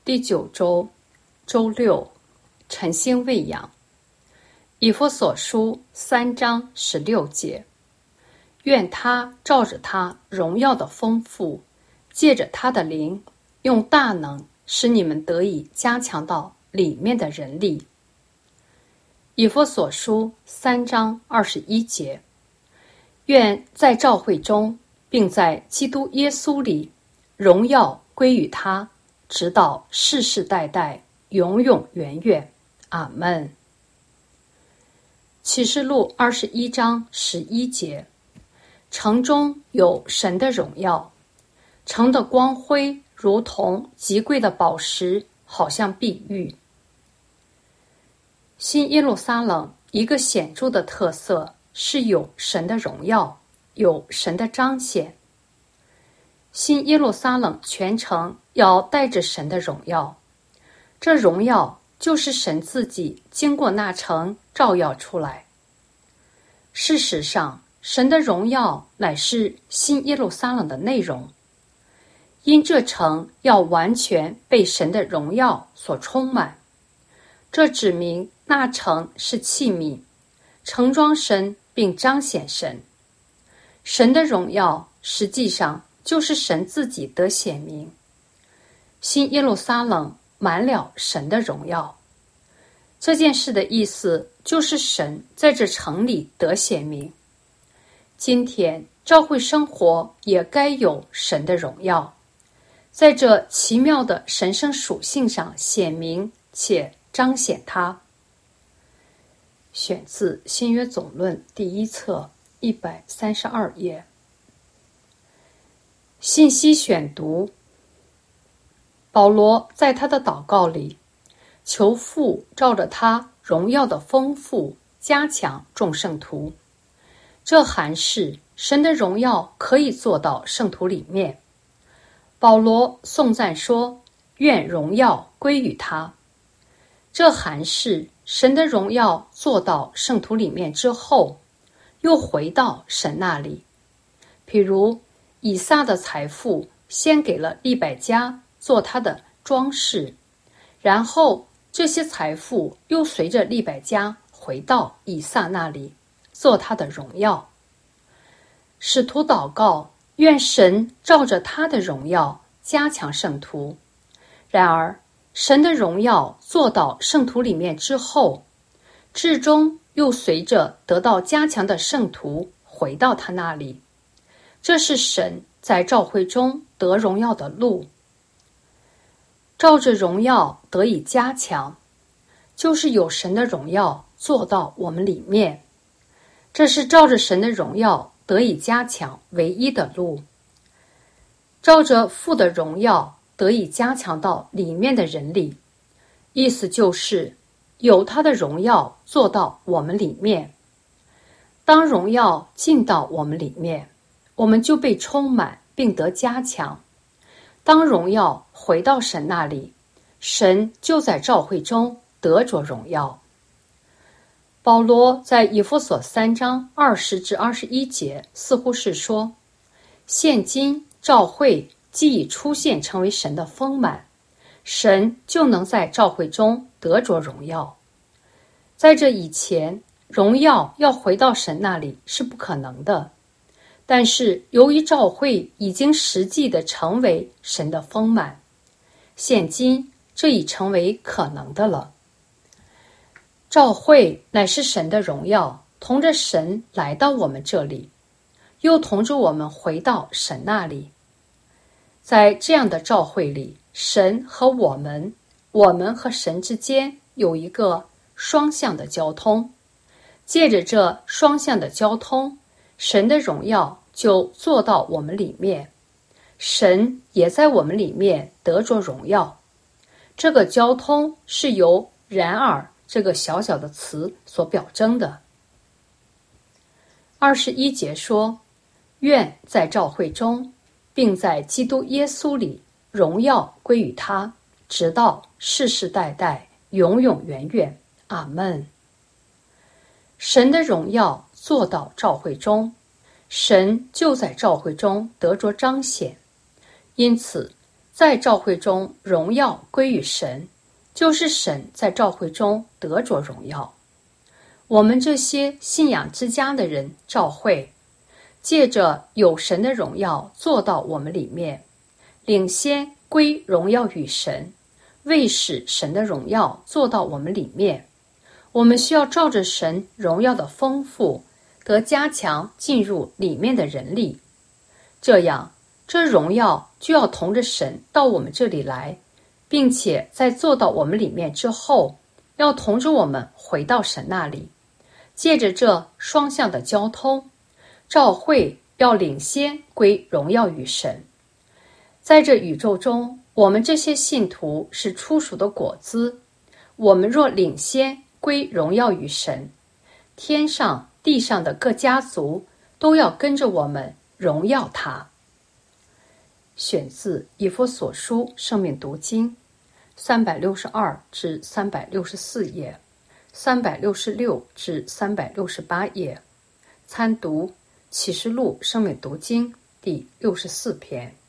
第9周周六，晨星喂养。以弗所书3章16节，愿他照着他荣耀的丰富，借着他的灵，用大能使你们得以加强到里面的人力。以弗所书3章21节，愿在召会中，并在基督耶稣里，荣耀归于他，直到世世代代，永永远远。阿们。启示录21章11节，城中有神的荣耀，城的光辉如同极贵的宝石，好像碧玉。新耶路撒冷一个显著的特色是有神的荣耀，有神的彰显。新耶路撒冷全城要带着神的荣耀，这荣耀就是神自己经过那城照耀出来。事实上，神的荣耀乃是新耶路撒冷的内容，因这城要完全被神的荣耀所充满，这指明那城是器皿，盛装神并彰显神。神的荣耀实际上就是神自己得显明。新耶路撒冷满了神的荣耀，这件事的意思就是神在这城里得显明。今天教会生活也该有神的荣耀，在这奇妙的神圣属性上显明且彰显它。选自新约总论第1册132页。信息选读。保罗在他的祷告里，求父照着他荣耀的丰富加强众圣徒，这含示神的荣耀可以做到圣徒里面。保罗颂赞说，愿荣耀归于他，这含示神的荣耀做到圣徒里面之后，又回到神那里。譬如以撒的财富先给了利百加做他的装饰，然后这些财富又随着利百加回到以撒那里，做他的荣耀。使徒祷告，愿神照着他的荣耀加强圣徒。然而神的荣耀做到圣徒里面之后，至终又随着得到加强的圣徒回到他那里。这是神在召会中得荣耀的路。照着荣耀得以加强，就是有神的荣耀做到我们里面。这是照着神的荣耀得以加强唯一的路。照着父的荣耀得以加强到里面的人里，意思就是有他的荣耀做到我们里面。当荣耀进到我们里面，我们就被充满并得加强。当荣耀回到神那里，神就在召会中得着荣耀。保罗在以弗所3章20至21节似乎是说，现今召会既已出现成为神的丰满，神就能在召会中得着荣耀。在这以前，荣耀要回到神那里是不可能的，但是由于召会已经实际地成为神的丰满，现今这已成为可能的了。召会乃是神的荣耀，同着神来到我们这里，又同着我们回到神那里。在这样的召会里，神和我们和神之间有一个双向的交通。借着这双向的交通，神的荣耀就做到我们里面，神也在我们里面得着荣耀。这个交通是由然而这个小小的词所表征的。21节说，愿在召会中，并在基督耶稣里，荣耀归于他，直到世世代代，永永远远。阿们。神的荣耀做到召会中，神就在召会中得着彰显。因此在召会中荣耀归于神，就是神在召会中得着荣耀。我们这些信仰之家的人召会，借着有神的荣耀做到我们里面，领先归荣耀与神，为使神的荣耀做到我们里面。我们需要照着神荣耀的丰富，得加强进入里面的人力，这样这荣耀就要同着神到我们这里来，并且在做到我们里面之后，要同着我们回到神那里。借着这双向的交通，召会要领先归荣耀与神。在这宇宙中，我们这些信徒是初熟的果子，我们若领先归荣耀与神，天上地上的各家族都要跟着我们荣耀他。选自以弗所书生命读经362至364页，366至368页，参读启示录生命读经第64篇。